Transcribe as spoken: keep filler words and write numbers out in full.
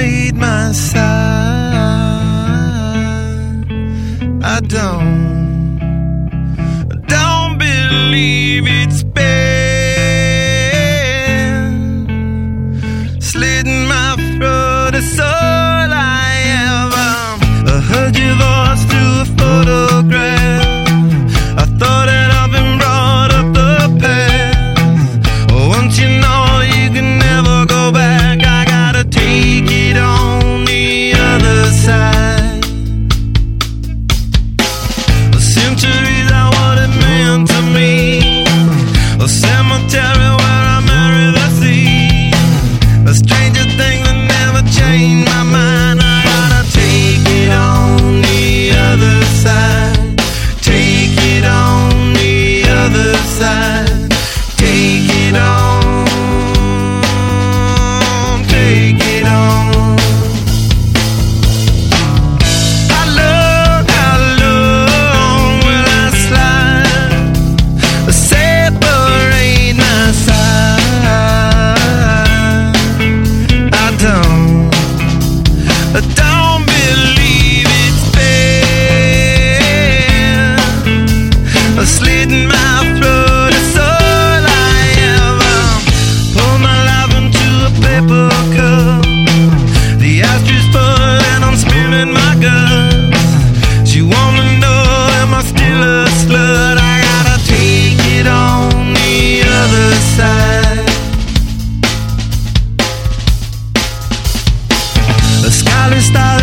separate my side. I don't, don't believe it's been slitting my throat. It's all I ever. I heard your voice through a photograph. I thought that I've been brought up the past. Once you know you can never go back, I gotta take it on the other side. A centuries are what it meant to me. A cemetery where I marry the sea. A stranger thing that never changed my mind. I gotta take it on the other side. Take it on the other side. Take it on. Take it on. How long, how long will I slide? Separate my side. I don't, I don't believe it's been slitting my throat. It's all I ever. Pour my life into a paper cup. The ashtray full and I'm spilling my guts. She wanna know, am I still a slut? I gotta take it on the other side. The scarlet star